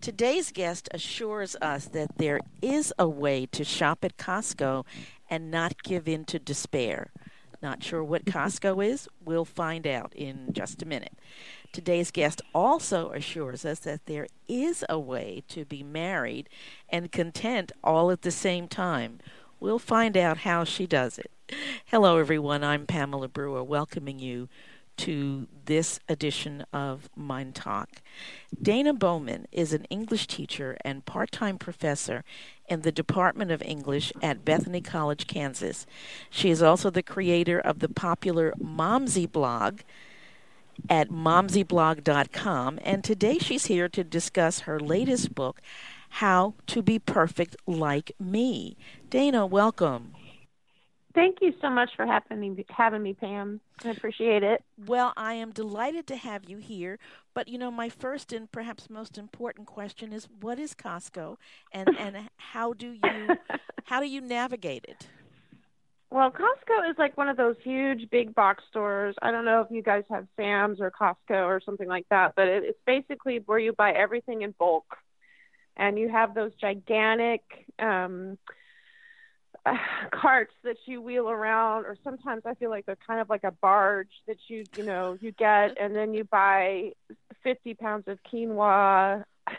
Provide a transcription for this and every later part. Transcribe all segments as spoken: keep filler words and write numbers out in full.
Today's guest assures us that there is a way to shop at Costco and not give in to despair. Not sure what Costco is? We'll find out in just a minute. Today's guest also assures us that there is a way to be married and content all at the same time. We'll find out how she does it. Hello, everyone. I'm Pamela Brewer, welcoming you to this edition of Mind Talk. Dana Bowman is an English teacher and part-time professor in the Department of English at Bethany College, Kansas. She is also the creator of the popular Momsy blog at momsy blog dot com, and today she's here to discuss her latest book, How to Be Perfect Like Me. Dana, welcome. Thank you so much for having me, having me, Pam. I appreciate it. Well, I am delighted to have you here. But, you know, my first and perhaps most important question is, what is Costco, and, and how do you how do you navigate it? Well, Costco is like one of those huge big box stores. I don't know if you guys have Sam's or Costco or something like that, but it, it's basically where you buy everything in bulk. And you have those gigantic um Uh, carts that you wheel around, or sometimes I feel like they're kind of like a barge that you you know you get, and then you buy fifty pounds of quinoa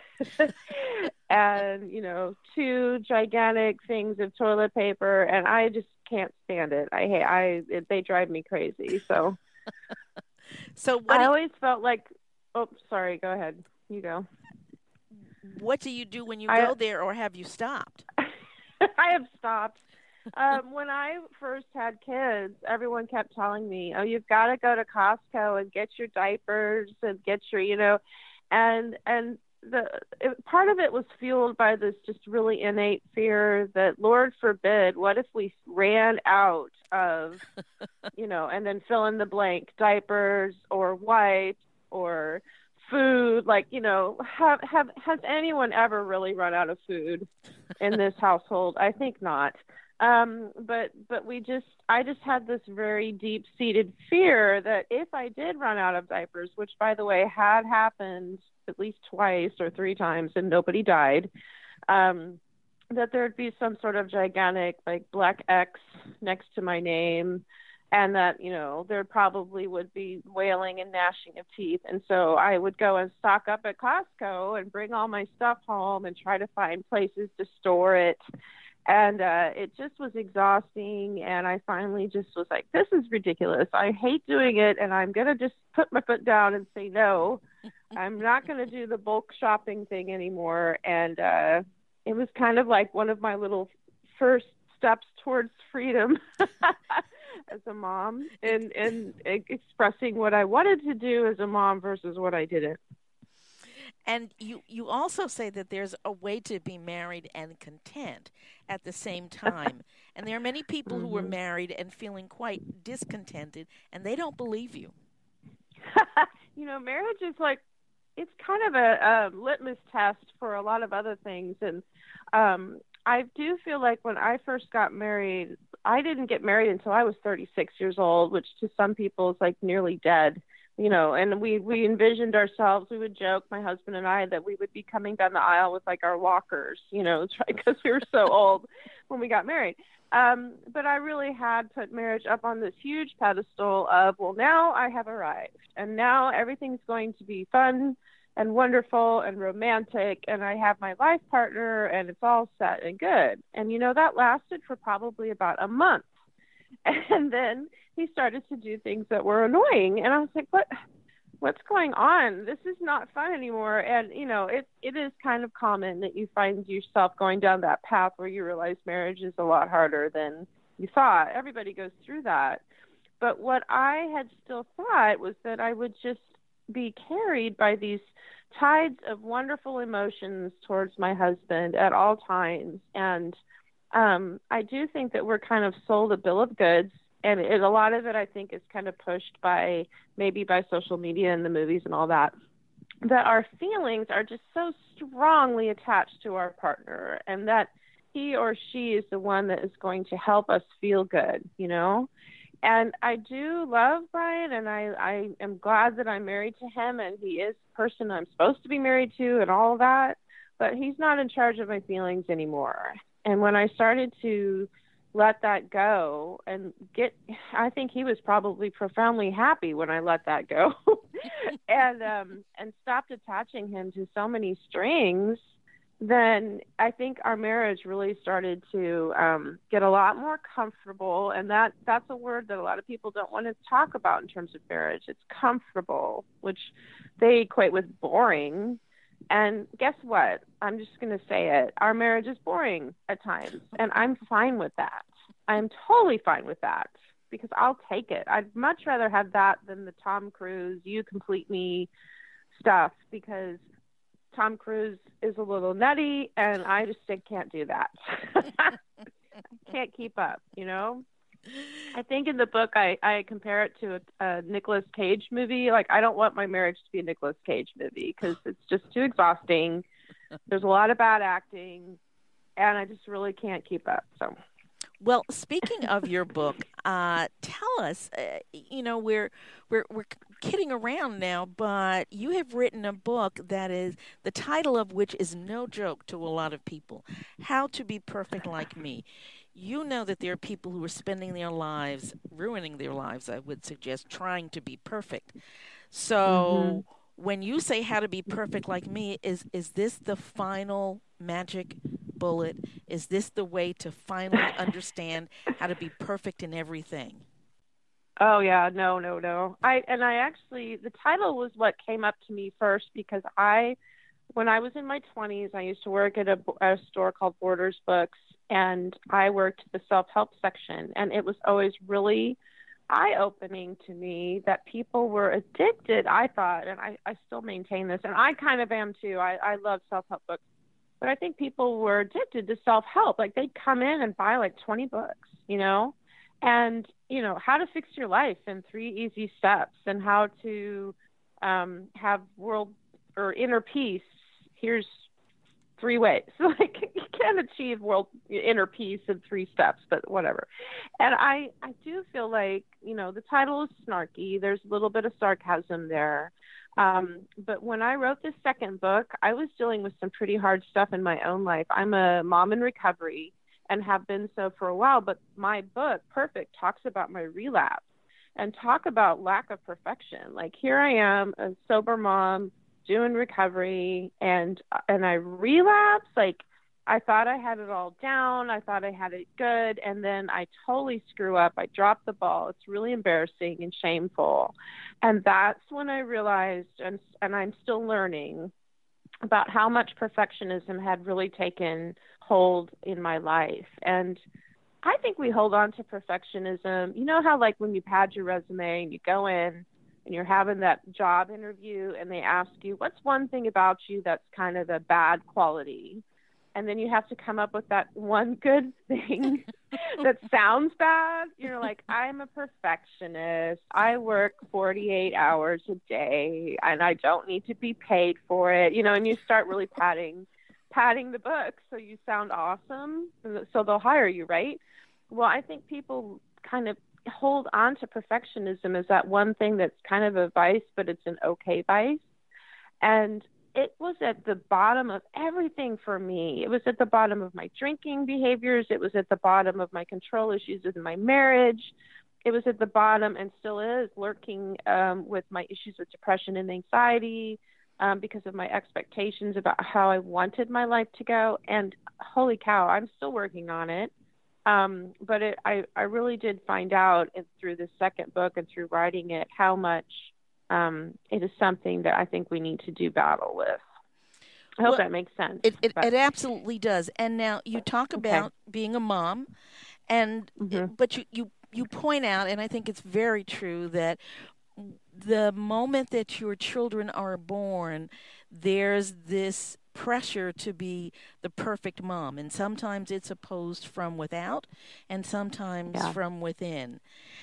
and you know two gigantic things of toilet paper, and I just can't stand it. I hate I it, they drive me crazy. So so what I do, always felt like oh sorry go ahead you go. What do you do when you I, go there, or have you stopped? I have stopped. Um, when I first had kids, everyone kept telling me, oh, you've got to go to Costco and get your diapers and get your, you know, and, and the it, part of it was fueled by this just really innate fear that, Lord forbid, what if we ran out of, you know, and then fill in the blank, diapers or wipes or food, like, you know, have, have, has anyone ever really run out of food in this household? I think not. Um, but, but we just, I just had this very deep seated fear that if I did run out of diapers, which by the way had happened at least twice or three times and nobody died, um, that there'd be some sort of gigantic like black X next to my name, and that, you know, there probably would be wailing and gnashing of teeth. And so I would go and stock up at Costco and bring all my stuff home and try to find places to store it. And uh, it just was exhausting. And I finally just was like, this is ridiculous. I hate doing it. And I'm going to just put my foot down and say, no, I'm not going to do the bulk shopping thing anymore. And uh, it was kind of like one of my little first steps towards freedom as a mom, and, and expressing what I wanted to do as a mom versus what I didn't. And you, you also say that there's a way to be married and content at the same time. And there are many people mm-hmm. who are married and feeling quite discontented, and they don't believe you. You know, marriage is like, it's kind of a, a litmus test for a lot of other things. And um, I do feel like when I first got married, I didn't get married until I was thirty-six years old, which to some people is like nearly dead. You know, and we, we envisioned ourselves, we would joke, my husband and I, that we would be coming down the aisle with like our walkers, you know, because we were so old when we got married. Um, but I really had put marriage up on this huge pedestal of, well, now I have arrived, and now everything's going to be fun and wonderful and romantic, and I have my life partner, and it's all set and good. And, you know, that lasted for probably about a month. And then he started to do things that were annoying. And I was like, what, what's going on? This is not fun anymore. And, you know, it, it is kind of common that you find yourself going down that path where you realize marriage is a lot harder than you thought. Everybody goes through that. But what I had still thought was that I would just be carried by these tides of wonderful emotions towards my husband at all times. And um, I do think that we're kind of sold a bill of goods. And it, a lot of it, I think, is kind of pushed by maybe by social media and the movies and all that, that our feelings are just so strongly attached to our partner, and that he or she is the one that is going to help us feel good, you know? And I do love Brian, and I, I am glad that I'm married to him, and he is the person I'm supposed to be married to and all of that. but he's not in charge of my feelings anymore. And when I started to let that go and get, I think he was probably profoundly happy when I let that go and, um, and stopped attaching him to so many strings, then I think our marriage really started to um, get a lot more comfortable. And that, that's a word that a lot of people don't want to talk about in terms of marriage. It's comfortable, which they equate with boring. And guess what? I'm just going to say it. Our marriage is boring at times, and I'm fine with that. I'm totally fine with that because I'll take it. I'd much rather have that than the Tom Cruise, you complete me stuff, because Tom Cruise is a little nutty, and I just can't do that. I can't keep up, you know? I think in the book I, I compare it to a, a Nicolas Cage movie. Like, I don't want my marriage to be a Nicolas Cage movie because it's just too exhausting. There's a lot of bad acting, and I just really can't keep up. So, well, speaking of your book, uh, tell us. Uh, you know, we're we're we're kidding around now, but you have written a book that is the title of which is no joke to a lot of people: "How to Be Perfect Like Me." You know that there are people who are spending their lives, ruining their lives, I would suggest, trying to be perfect. So mm-hmm. when you say how to be perfect like me, is is this the final magic bullet? Is this the way to finally understand how to be perfect in everything? Oh, yeah. No, no, no. I And I actually, the title was what came up to me first because I, when I was in my twenties, I used to work at a, a store called Borders Books, and I worked the self-help section, and it was always really eye-opening to me that people were addicted, I thought, and I, I still maintain this, and I kind of am too. I, I love self-help books, but I think people were addicted to self-help. Like, they'd come in and buy like twenty books, you know, and, you know, how to fix your life in three easy steps, and how to um, have world or inner peace. Here's three ways. Like, you can't achieve world inner peace in three steps, but whatever. And I, I do feel like, you know, the title is snarky. There's a little bit of sarcasm there. Um, but when I wrote this second book, I was dealing with some pretty hard stuff in my own life. I'm a mom in recovery and have been so for a while, but my book, Perfect, talks about my relapse and talk about lack of perfection. Like, here I am, a sober mom, doing recovery, and and I relapse. Like, I thought I had it all down. I thought I had it good, and then I totally screw up. I drop the ball. It's really embarrassing and shameful. And that's when I realized, and and I'm still learning, about how much perfectionism had really taken hold in my life. And I think we hold on to perfectionism. You know how, like, when you pad your resume and you go in and you're having that job interview and they ask you, what's one thing about you that's kind of a bad quality? And then you have to come up with that one good thing that sounds bad. You're like, I'm a perfectionist. I work forty-eight hours a day and I don't need to be paid for it. You know, and you start really padding, padding the book so you sound awesome. So they'll hire you, right? Well, I think people kind of hold on to perfectionism as that one thing that's kind of a vice, but it's an okay vice. And it was at the bottom of everything for me. It was at the bottom of my drinking behaviors. It was at the bottom of my control issues in my marriage. It was at the bottom, and still is, lurking um, with my issues with depression and anxiety um, because of my expectations about how I wanted my life to go. And holy cow, I'm still working on it. Um, but it, I, I really did find out through the second book and through writing it how much um, it is something that I think we need to do battle with. I hope well, that makes sense. It, it, it absolutely does. And now you talk about okay. being a mom, and mm-hmm. but you, you, you point out, and I think it's very true, that the moment that your children are born, there's this pressure to be the perfect mom, and sometimes it's opposed from without and sometimes yeah. from within.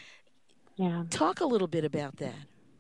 Yeah. Talk a little bit about that.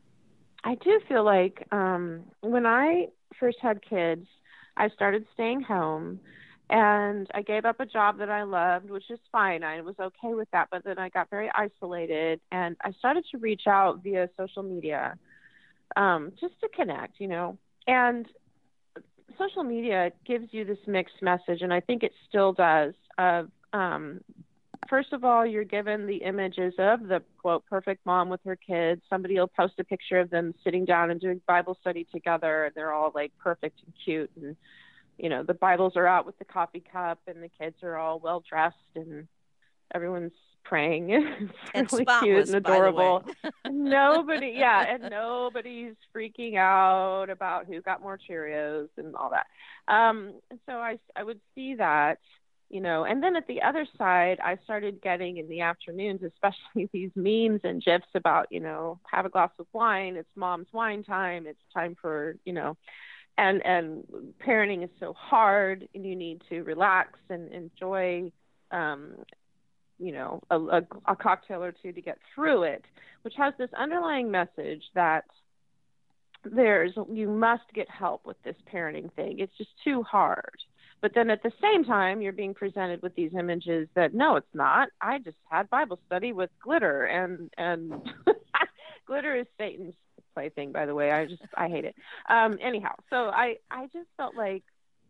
I do feel like um, when I first had kids, I started staying home, and I gave up a job that I loved, which is fine. I was okay with that, but then I got very isolated, and I started to reach out via social media um, just to connect, you know, and social media gives you this mixed message, and I think it still does. Of um, first of all, you're given the images of the quote perfect mom with her kids. Somebody will post a picture of them sitting down and doing Bible study together, and they're all like perfect and cute, and you know the Bibles are out with the coffee cup, and the kids are all well dressed, and everyone's praying. It's And really spotless, cute and by the adorable. way. Nobody, yeah, and nobody's freaking out about who got more Cheerios and all that. Um, and so I, I would see that, you know, and then at the other side, I started getting in the afternoons, especially these memes and GIFs about, you know, have a glass of wine. It's mom's wine time. It's time for, you know, and and parenting is so hard, and you need to relax and enjoy. Um, you know, a, a, a cocktail or two to get through it, which has this underlying message that there's, you must get help with this parenting thing. It's just too hard. But then at the same time, you're being presented with these images that, no, it's not. I just had Bible study with glitter, and, and glitter is Satan's plaything, by the way. I just, I hate it. Um, anyhow, so I, I just felt like,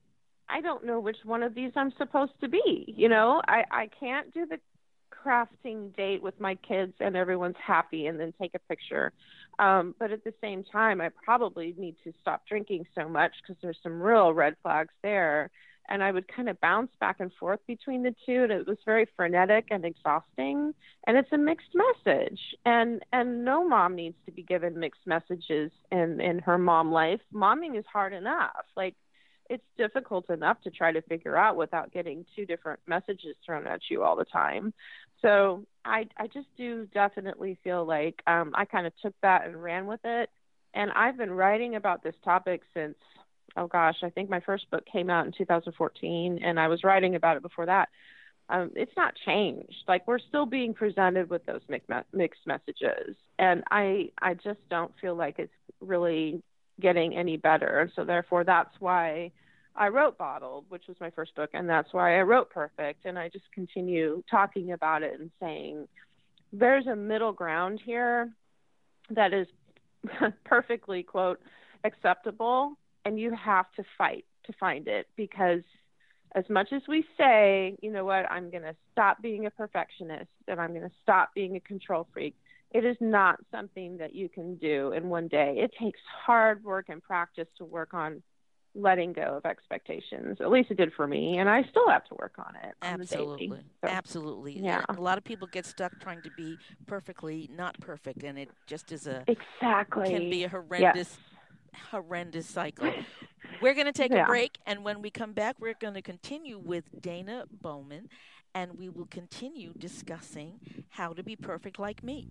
I don't know which one of these I'm supposed to be. You know, I, I can't do the crafting date with my kids and everyone's happy and then take a picture. Um, but at the same time, I probably need to stop drinking so much because there's some real red flags there. And I would kind of bounce back and forth between the two. And it was very frenetic and exhausting. And it's a mixed message. And and no mom needs to be given mixed messages in, in her mom life. Momming is hard enough. Like, it's difficult enough to try to figure out without getting two different messages thrown at you all the time. So I, I just do definitely feel like um, I kind of took that and ran with it. And I've been writing about this topic since, oh gosh, I think my first book came out in two thousand fourteen, and I was writing about it before that. Um, it's not changed. Like, we're still being presented with those mixed messages. And I, I just don't feel like it's really getting any better. And so therefore, that's why I wrote Bottled, which was my first book, and that's why I wrote Perfect. And I just continue talking about it and saying there's a middle ground here that is perfectly, quote, acceptable, and you have to fight to find it, because as much as we say, you know what, I'm going to stop being a perfectionist and I'm going to stop being a control freak, it is not something that you can do in one day. It takes hard work and practice to work on letting go of expectations. At least it did for me, and I still have to work on it. On Absolutely. the daily. So, Absolutely. yeah. And a lot of people get stuck trying to be perfectly not perfect, and it just is a exactly can be a horrendous yes. horrendous cycle. We're going to take yeah. a break, and when we come back, we're going to continue with Dana Bowman, and we will continue discussing how to be perfect like me.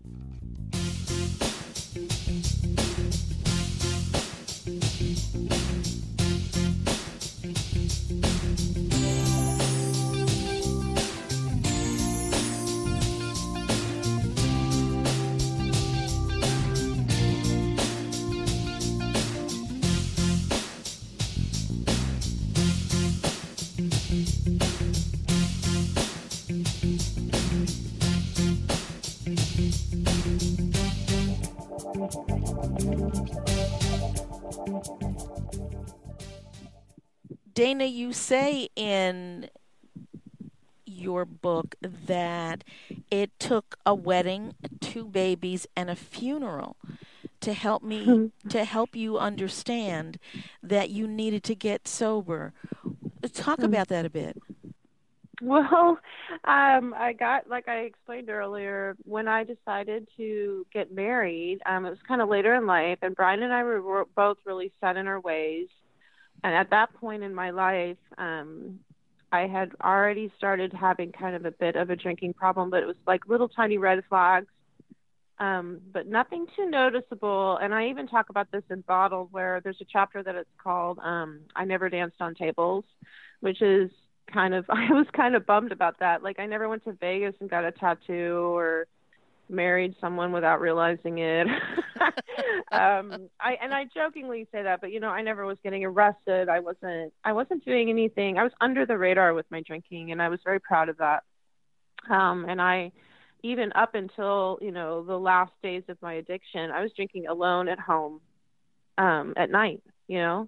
Dana, you say in your book that it took a wedding, two babies, and a funeral to help me to help you understand that you needed to get sober. Talk about that a bit. Well, um, I got, like I explained earlier, when I decided to get married, um, it was kind of later in life, and Brian and I were both really set in our ways. And at that point in my life, um, I had already started having kind of a bit of a drinking problem, but it was like little tiny red flags, um, but nothing too noticeable. And I even talk about this in Bottled, where there's a chapter that it's called um, I Never Danced on Tables, which is kind of, I was kind of bummed about that. Like, I never went to Vegas and got a tattoo or married someone without realizing it. um, I and I jokingly say that, but you know, I never was getting arrested. I wasn't. I wasn't doing anything. I was under the radar with my drinking, and I was very proud of that. Um, and I, even up until you know the last days of my addiction, I was drinking alone at home um, at night. You know,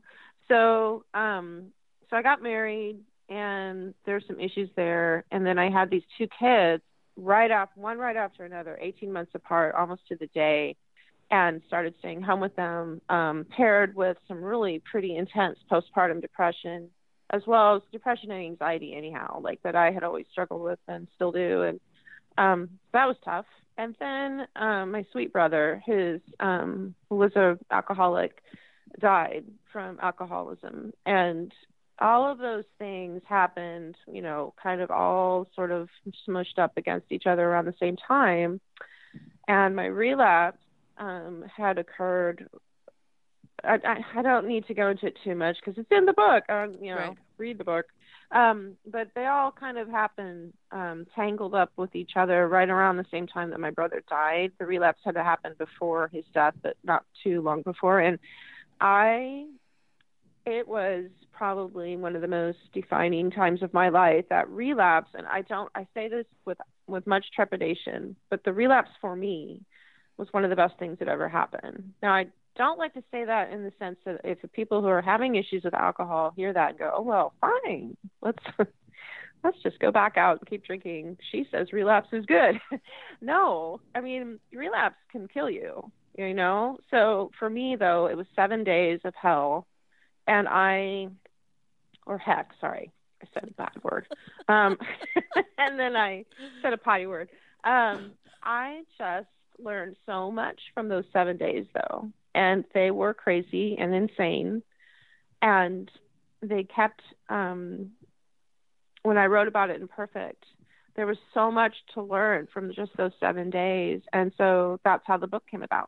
So, um, so I got married, and there's some issues there. And then I had these two kids right after, one right after another, eighteen months apart, almost to the day, and started staying home with them, um, paired with some really pretty intense postpartum depression, as well as depression and anxiety, anyhow, like that I had always struggled with and still do. And um, that was tough. And then um, my sweet brother, his um, who was a alcoholic, died from alcoholism, and all of those things happened, you know, kind of all sort of smushed up against each other around the same time. And my relapse um, had occurred. I, I, I don't need to go into it too much because it's in the book. I, you know, Right. read the book. Um, but they all kind of happened um, tangled up with each other right around the same time that my brother died. The relapse had to happen before his death, but not too long before. And I, it was probably one of the most defining times of my life, that relapse. And I don't, I say this with, with much trepidation, but the relapse for me was one of the best things that ever happened. Now, I don't like to say that in the sense that if the people who are having issues with alcohol hear that and go, oh, well, fine, let's, let's just go back out and keep drinking. She says relapse is good. No, I mean, relapse can kill you. You know, so for me, though, it was seven days of hell, and I, or heck, sorry, I said a bad word. Um, and then I said a potty word. Um, I just learned so much from those seven days, though, and they were crazy and insane. And they kept, um, when I wrote about it in Perfect, there was so much to learn from just those seven days. And so that's how the book came about.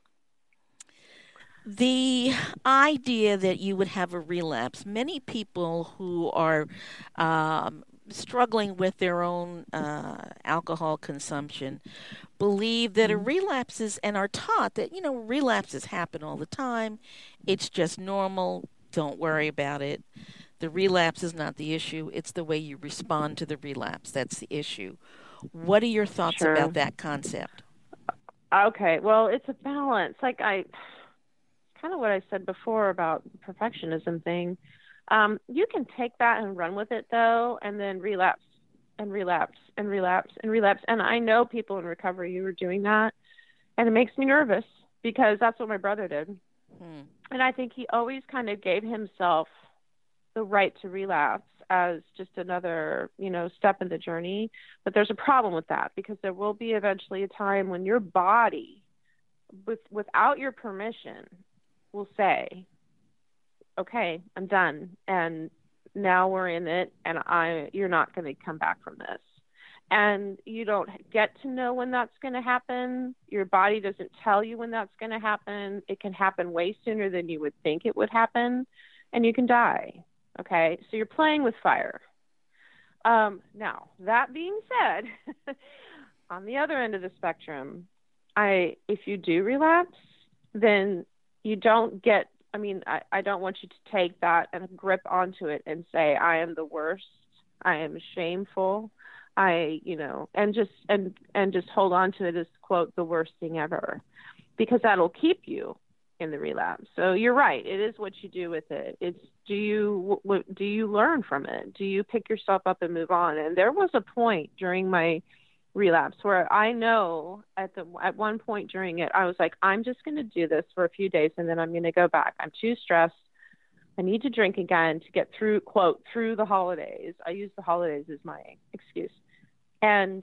The idea that you would have a relapse, many people who are um, struggling with their own uh, alcohol consumption believe that a relapse is, and are taught that, you know, relapses happen all the time. It's just normal. Don't worry about it. The relapse is not the issue. It's the way you respond to the relapse. That's the issue. What are your thoughts Sure. about that concept? Okay. Well, it's a balance. Like I, kind of what I said before about the perfectionism thing. Um, you can take that and run with it, though, and then relapse and relapse and relapse and relapse. And I know people in recovery who are doing that, and it makes me nervous because that's what my brother did. Hmm. And I think he always kind of gave himself the right to relapse as just another, you know, step in the journey. But there's a problem with that, because there will be eventually a time when your body, with without your permission, will say, okay, I'm done. And now we're in it, and I, you're not going to come back from this. And you don't get to know when that's going to happen. Your body doesn't tell you when that's going to happen. It can happen way sooner than you would think it would happen, and you can die. Okay, so you're playing with fire. Um, now, that being said, on the other end of the spectrum, I, if you do relapse, then you don't get, I mean, I, I don't want you to take that and grip onto it and say, I am the worst, I am shameful, I, you know, and just, and, and just hold on to it as, quote, the worst thing ever, because that'll keep you in the relapse. So you're right. It is what you do with it. It's, do you, w- do you learn from it? Do you pick yourself up and move on? And there was a point during my relapse where I know at the, at one point during it, I was like, I'm just going to do this for a few days, and then I'm going to go back. I'm too stressed. I need to drink again to get through, quote, through the holidays. I use the holidays as my excuse. And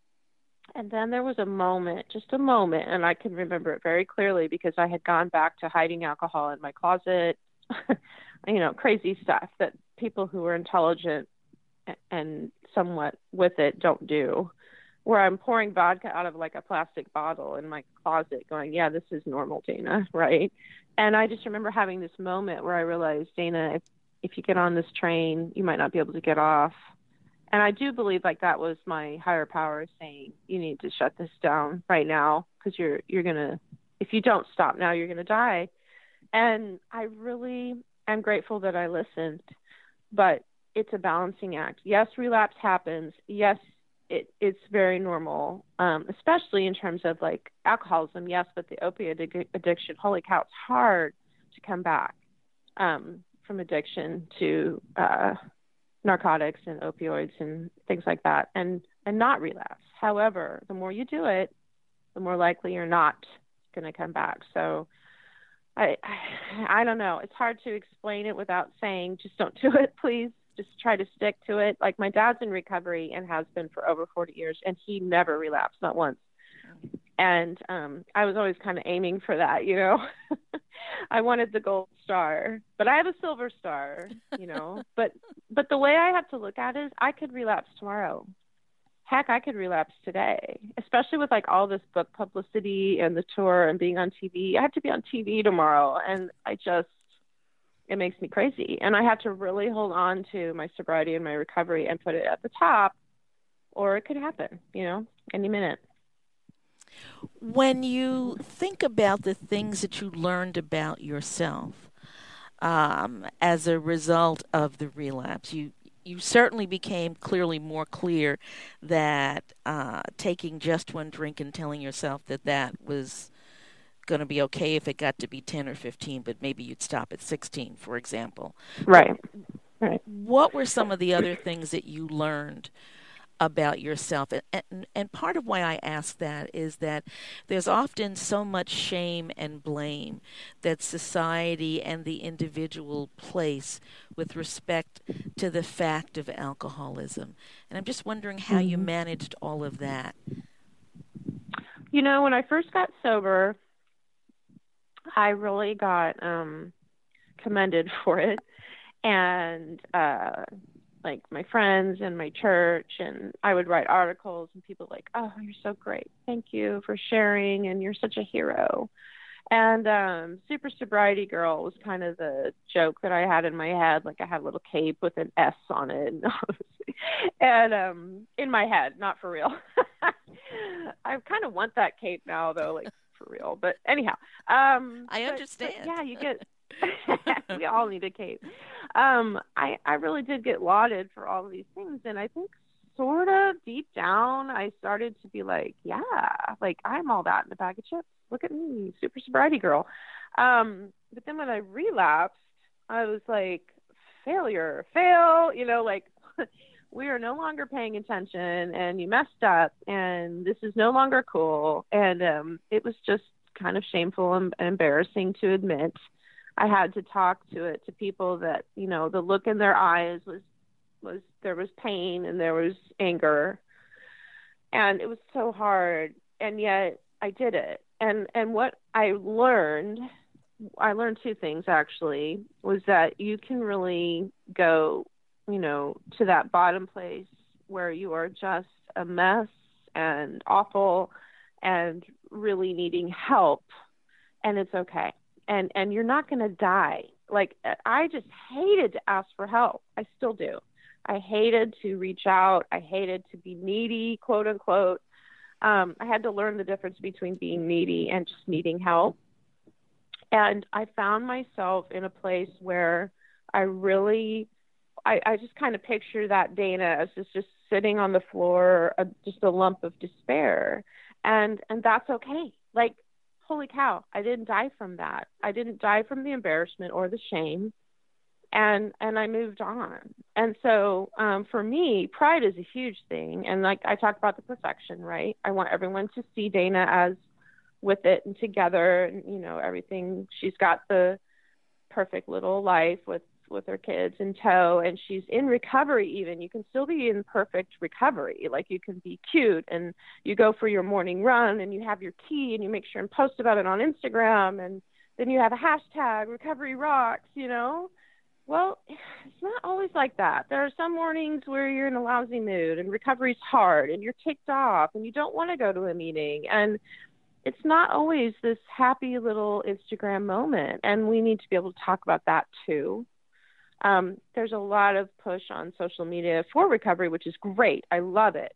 And then there was a moment, just a moment, and I can remember it very clearly because I had gone back to hiding alcohol in my closet, you know, crazy stuff that people who are intelligent and somewhat with it don't do, where I'm pouring vodka out of like a plastic bottle in my closet going, yeah, this is normal, Dana, right? And I just remember having this moment where I realized, Dana, if, if you get on this train, you might not be able to get off. And I do believe like that was my higher power saying, you need to shut this down right now, because you're, you're going to, if you don't stop now, you're going to die. And I really am grateful that I listened, but it's a balancing act. Yes, relapse happens. Yes, it, it's very normal, um, especially in terms of like alcoholism. Yes, but the opiate addiction, holy cow, it's hard to come back um, from addiction to uh, narcotics and opioids and things like that, and, and not relapse. However, the more you do it, the more likely you're not going to come back. So I, I, I don't know. It's hard to explain it without saying, just don't do it, please. Just try to stick to it. Like my dad's in recovery and has been for over forty years, and he never relapsed, not once. And um, I was always kind of aiming for that, you know. I wanted the gold star, but I have a silver star, you know. but but the way I have to look at it is I could relapse tomorrow. Heck, I could relapse today, especially with like all this book publicity and the tour and being on T V. I have to be on T V tomorrow, and I just, it makes me crazy. And I have to really hold on to my sobriety and my recovery and put it at the top, or it could happen, you know, any minute. When you think about the things that you learned about yourself um, as a result of the relapse, you you certainly became clearly more clear that uh, taking just one drink and telling yourself that that was going to be okay if it got to be ten or fifteen, but maybe you'd stop at sixteen, for example. Right. Right. What were some of the other things that you learned about yourself? And, and, and part of why I ask that is that there's often so much shame and blame that society and the individual place with respect to the fact of alcoholism. And I'm just wondering how mm-hmm. you managed all of that. You know, when I first got sober, I really got um, commended for it. And, uh, like my friends and my church, and I would write articles and people like, oh, you're so great. Thank you for sharing. And you're such a hero. And um, Super Sobriety Girl was kind of the joke that I had in my head. Like I had a little cape with an S on it. And um, in my head, not for real. I kind of want that cape now though, like for real. But anyhow. Um, I but, understand. But yeah, you get... we all need a cape. Um, I, I really did get lauded for all of these things. And I think sort of deep down, I started to be like, yeah, like I'm all that in a bag of chips. Look at me, Super Sobriety Girl. Um, but then when I relapsed, I was like, failure, fail, you know, like we are no longer paying attention and you messed up and this is no longer cool. And um, it was just kind of shameful and embarrassing to admit. I had to talk to it to people that, you know, the look in their eyes was, was there was pain and there was anger. And it was so hard. And yet I did it. And, and what I learned, I learned two things actually, was that you can really go, you know, to that bottom place where you are just a mess and awful and really needing help. And it's okay. And and you're not going to die. Like, I just hated to ask for help. I still do. I hated to reach out. I hated to be needy, quote unquote. Um, I had to learn the difference between being needy and just needing help. And I found myself in a place where I really, I, I just kind of picture that Dana as just, just sitting on the floor, uh, just a lump of despair. And and that's okay. Like, holy cow, I didn't die from that. I didn't die from the embarrassment or the shame. And and I moved on. And so um, for me, pride is a huge thing. And like I talked about the perfection, right? I want everyone to see Dana as with it and together and, you know, everything. She's got the perfect little life with, with her kids in tow, and she's in recovery even. You can still be in perfect recovery. Like, you can be cute and you go for your morning run and you have your tea and you make sure and post about it on Instagram, and then you have a hashtag recovery rocks, you know? Well, it's not always like that. There are some mornings where you're in a lousy mood and recovery's hard and you're ticked off and you don't want to go to a meeting, and it's not always this happy little Instagram moment. And we need to be able to talk about that too. Um, there's a lot of push on social media for recovery, which is great. I love it.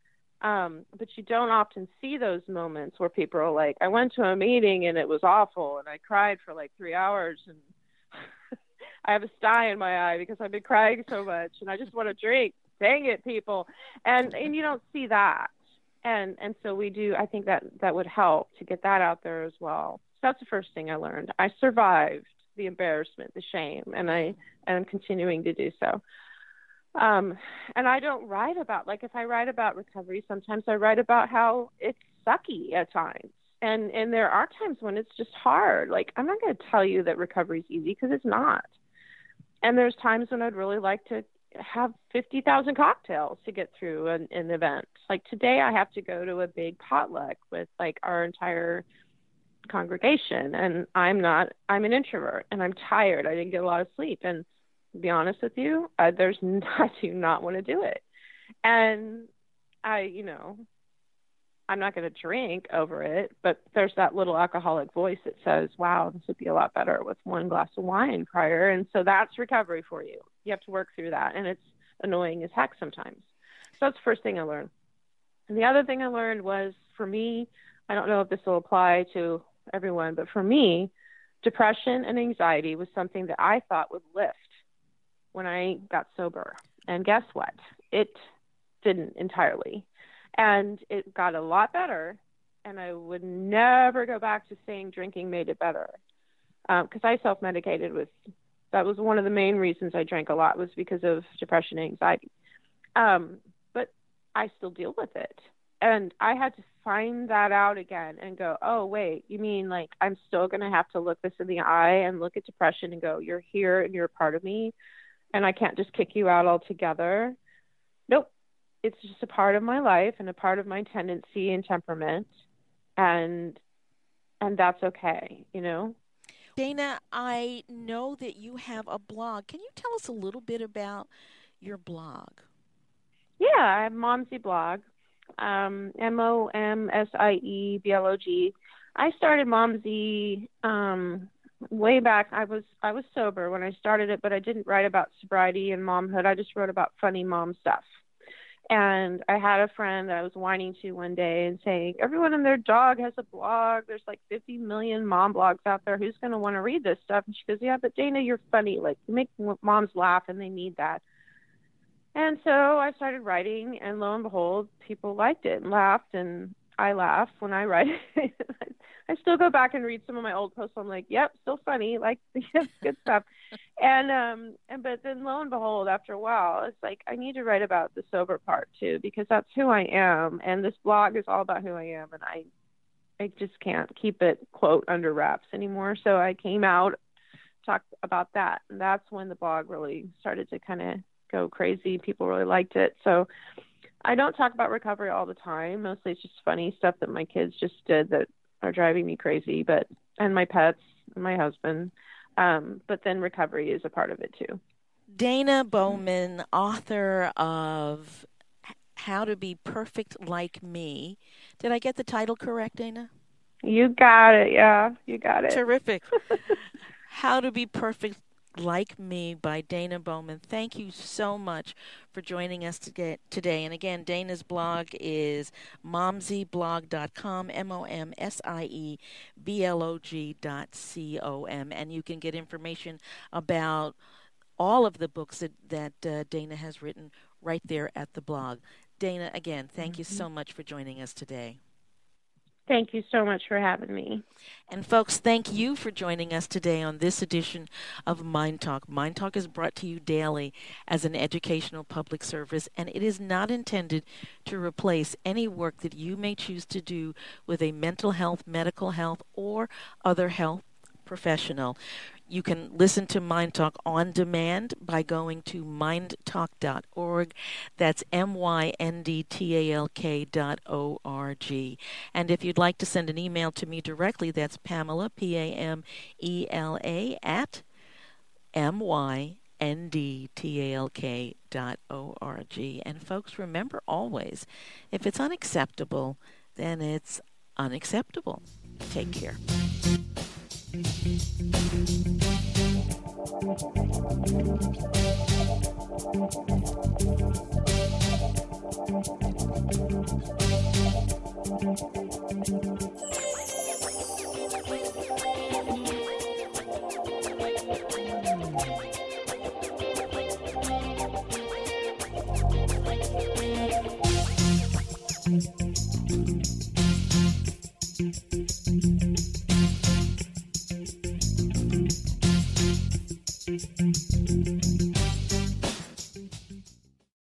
Um, but you don't often see those moments where people are like, I went to a meeting and it was awful and I cried for like three hours and I have a sty in my eye because I've been crying so much and I just want to drink. Dang it, people. And and you don't see that. And and so we do, I think that that would help to get that out there as well. So that's the first thing I learned. I survived. the embarrassment, the shame, and I am continuing to do so. Um, and I don't write about, like, if I write about recovery, sometimes I write about how it's sucky at times. And, and there are times when it's just hard. Like, I'm not going to tell you that recovery is easy, because it's not. And there's times when I'd really like to have fifty thousand cocktails to get through an, an event. Like today I have to go to a big potluck with like our entire congregation, and I'm not, I'm an introvert and I'm tired. I didn't get a lot of sleep. And to be honest with you, uh, there's, I do not want to do it. And I, you know, I'm not going to drink over it, but there's that little alcoholic voice that says, wow, this would be a lot better with one glass of wine prior. And so that's recovery for you. You have to work through that. And it's annoying as heck sometimes. So that's the first thing I learned. And the other thing I learned was, for me, I don't know if this will apply to everyone, but for me, depression and anxiety was something that I thought would lift when I got sober. And guess what? It didn't entirely. And it got a lot better, and I would never go back to saying drinking made it better, because um, I self-medicated with, that was one of the main reasons I drank a lot, was because of depression and anxiety. Um, but I still deal with it. And I had to find that out again and go, oh, wait, you mean like I'm still going to have to look this in the eye and look at depression and go, you're here and you're a part of me, and I can't just kick you out altogether? Nope. It's just a part of my life and a part of my tendency and temperament, and and that's okay, you know? Dana, I know that you have a blog. Can you tell us a little bit about your blog? Yeah, I have Momsie blog, um, M O M S I E B L O G. I started Momsie um, way back. I was I was sober when I started it, but I didn't write about sobriety and momhood. I just wrote about funny mom stuff. And I had a friend that I was whining to one day and saying, everyone and their dog has a blog. There's like fifty million mom blogs out there. Who's going to want to read this stuff? And she goes, yeah, but Dana, you're funny. Like, you make moms laugh, and they need that. And so I started writing, and lo and behold, people liked it and laughed, and I laugh when I write. I still go back and read some of my old posts. I'm like, yep, still funny, like, good stuff. And um, and but then lo and behold, after a while, it's like I need to write about the sober part too, because that's who I am, and this blog is all about who I am, and I, I just can't keep it quote under wraps anymore. So I came out, talked about that, and that's when the blog really started to kind of go crazy. People really liked it. So I don't talk about recovery all the time. Mostly it's just funny stuff that my kids just did that are driving me crazy, but and my pets and my husband. Um, but then recovery is a part of it too. Dana Bowman, author of How to Be Perfect Like Me. Did I get the title correct, Dana? You got it. Yeah, you got it. Terrific. How to Be Perfect Like Me by Dana Bowman. Thank you so much for joining us today. And again, Dana's blog is momsie blog dot com, M O M S I E B L O G dot C O M. And you can get information about all of the books that, that uh, Dana has written right there at the blog. Dana, again, thank mm-hmm. you so much for joining us today. Thank you so much for having me. And folks, thank you for joining us today on this edition of Mind Talk. Mind Talk is brought to you daily as an educational public service, and it is not intended to replace any work that you may choose to do with a mental health, medical health, or other health professional. You can listen to Mind Talk on demand by going to mind talk dot org. That's M Y N D T A L K dot O R G. And if you'd like to send an email to me directly, that's Pamela, P A M E L A, at M Y N D T A L K dot O R G. And folks, remember always, if it's unacceptable, then it's unacceptable. Take care. Thank you.